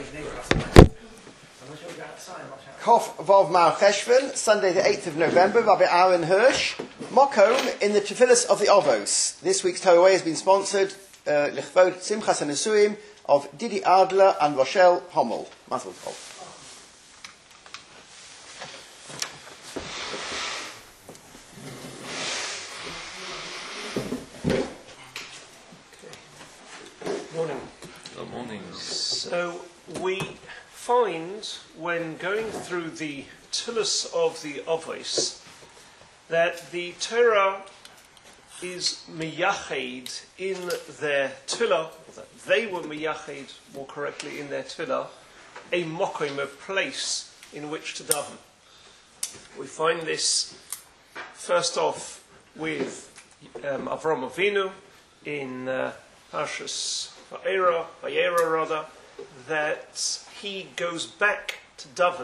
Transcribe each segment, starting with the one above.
Chof Vov Mar Cheshvan, Sunday the 8th of November, Rabbi Aaron Hirsch, Mokom in the Tefillas of the Ovos. This week's Torah has been sponsored, Lichvod Simchas HaNesuim of Didi Adler and Rochelle Hommel. Mazel tov. Morning. Good morning. So we find, when going through the Tillus of the Ovos, that the Torah is miyached in their Tefillah, or that they were miyached, more correctly, in their Tefillah, a mokim, a place in which to daven. We find this first off with Avram Avinu in Parshas Vayera rather, that he goes back to daven.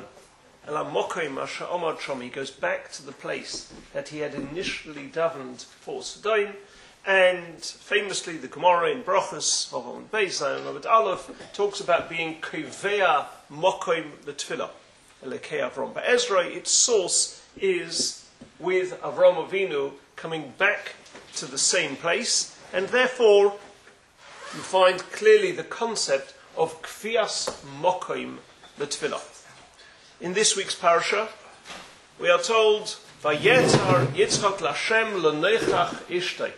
He goes back to the place that he had initially davened for Sodom, and famously the Gemara in Brochus, Vavam Beis, Robert Aleph, talks about being Kivea Mokim L'Tfilah, Elekei Avram Be'ezra. Its source is with Avram Avinu coming back to the same place, and therefore you find clearly the concept of Kvias Mokim L'Tfilah. In this week's parasha, we are told, Vayetar Yitzchak Lashem L'Neichach Ishtay.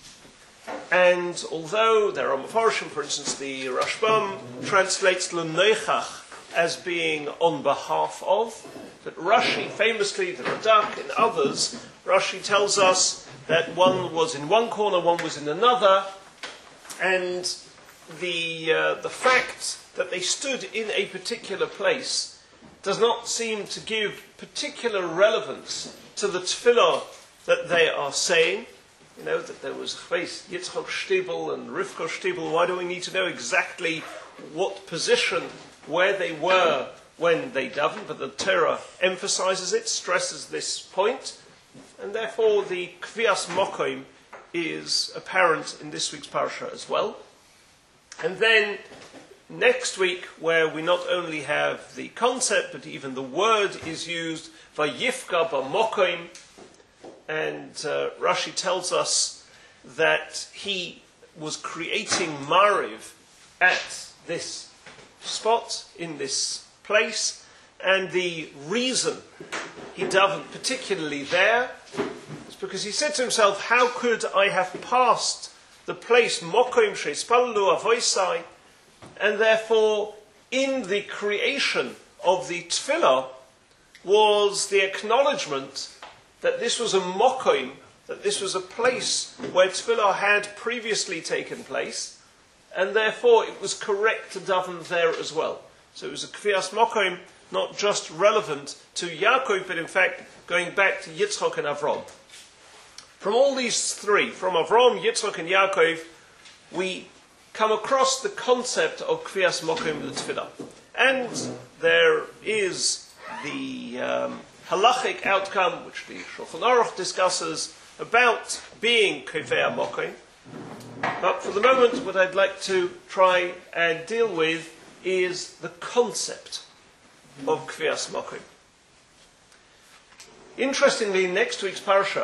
And although there are Mefarshim, for instance, the Rashbam translates L'Neichach as being on behalf of, but Rashi, famously, the Radak and others, Rashi tells us that one was in one corner, one was in another, and the fact that they stood in a particular place does not seem to give particular relevance to the tefillah that they are saying. You know, that there was Yitzchak Shtibel and Rivka Shtibel. Why do we need to know exactly what position, where they were when they davened? But the Torah emphasizes it, stresses this point, and therefore the Kvias Mokim is apparent in this week's parasha as well. And then next week, where we not only have the concept, but even the word is used, Vayifka B'Mokim, and Rashi tells us that he was creating Mariv at this spot, in this place, and the reason he davened particularly there is because he said to himself, how could I have passed the place Mokim Sheispalu Avoisai? And therefore, in the creation of the tefillah was the acknowledgement that this was a mokim, that this was a place where tefillah had previously taken place, and therefore it was correct to daven there as well. So it was a kvias mokim, not just relevant to Yaakov, but in fact going back to Yitzchak and Avram. From all these three, from Avram, Yitzchak and Yaakov, we come across the concept of Kvias Mokim L'Tfilah. And there is the halachic outcome, which the Shulchan Aruch discusses, about being Kvea Mokim. But for the moment, what I'd like to try and deal with is the concept of Kvias Mokim. Interestingly, in next week's parasha,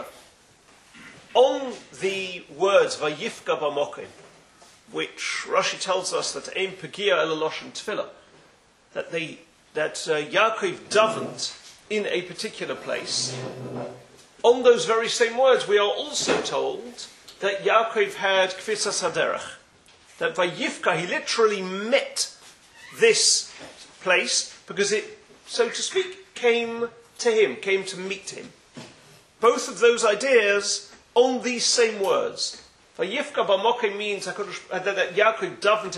on the words Vayifka B'Mokim, which Rashi tells us that Ein Pegia El Loshen Tefillah, that Yaakov davened in a particular place. On those very same words, we are also told that Yaakov had Kvisas Haderech, that Vayifka, he literally met this place because it, so to speak, came to him, came to meet him. Both of those ideas on these same words. Vayifka B'Mokim means that Yaakov davened